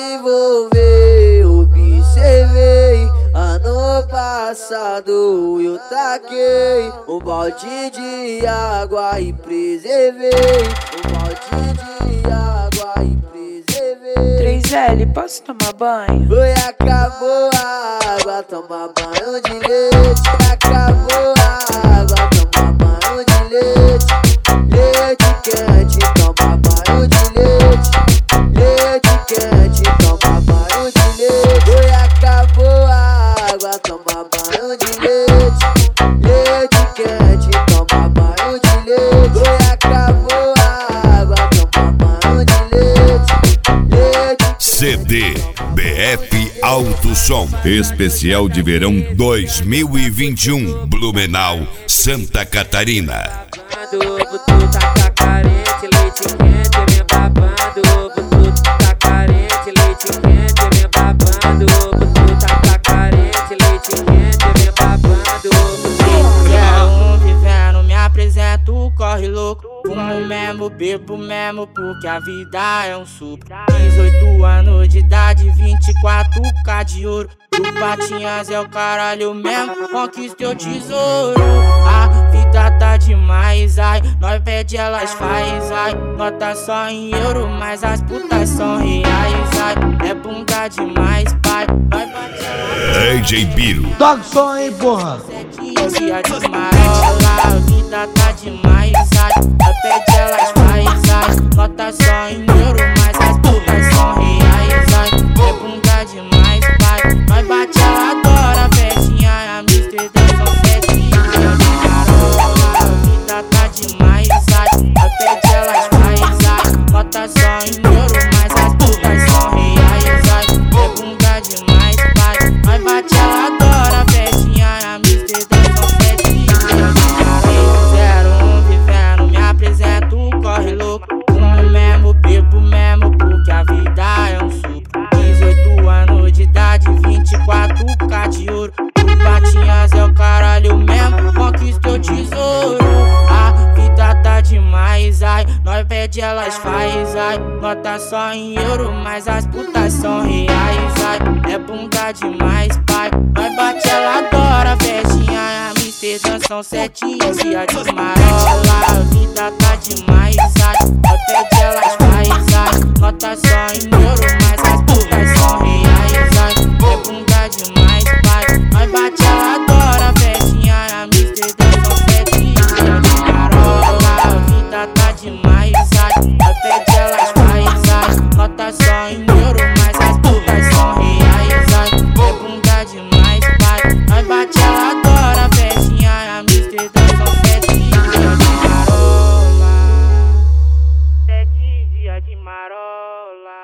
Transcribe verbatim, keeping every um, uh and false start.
envolver. Observei, ano passado eu taquei um balde de água e preservei. Um balde de água e preservei. três L, posso tomar banho? Foi, acabou a água, toma banho de leite. Acabou a água, toma banho de leite. Leite quente, toma banho de leite. Leite quente, toma banho de leite. Foi, acabou a água, toma banho de leite. Leite quente, toma banho de leite. Foi, acabou a água, toma banho de leite. Leite C D B F Alto Som Especial de Verão dois mil e vinte e um, Blumenau, Santa Catarina. Ovo, tu tá carente, leite quente, vem babando. Ovo, tu tá carente, leite quente, vem babando. Ovo, tu tá carente, leite quente, vem babando. É um vivendo, me apresento, corre louco. Fumo mesmo, bebo mesmo, porque a vida é um supro. Dezoito anos de idade, vinte e quatro K de ouro. O Patinhas é o caralho mesmo, conquistei o tesouro. A vida tá demais, ai, nós pede elas faz, ai. Nota só em euro, mas as putas são reais, ai. É bunda demais, pai, nós bate elas. D J Biro. Toca o som aí, porra. Dia de marola, a vida tá demais, ai. Nós pede elas faz, ai. Nota só em euro, mas as putas são reais, ai. É bunda demais, pai, nós bate ela adora. Festinha, a Amsterdã são sete dias de marola, a vida tá demais, ai. Nós pede elas faz, ai. Nota só em euro, mas as putas são reais, ai. É bunda demais, pai, nós bate ela adora. Festinha, a Amsterdã são sete dias de marola. Zero um vivendo, me apresento, corre louco. Fumo mesmo, bebo mesmo, porque a vida é um supro. Dezoito anos de idade, vinte e quatro K de ouro. O Patinhas é o caralho mesmo, conquistou o tesouro. A vida tá demais, ai, nós pede elas faz, ai. Nota só em euro, mas as putas são reais, ai. É bunda demais, pai, nós bate ela adora. Festinha, a Amsterdã são sete dias de marola, a vida tá demais.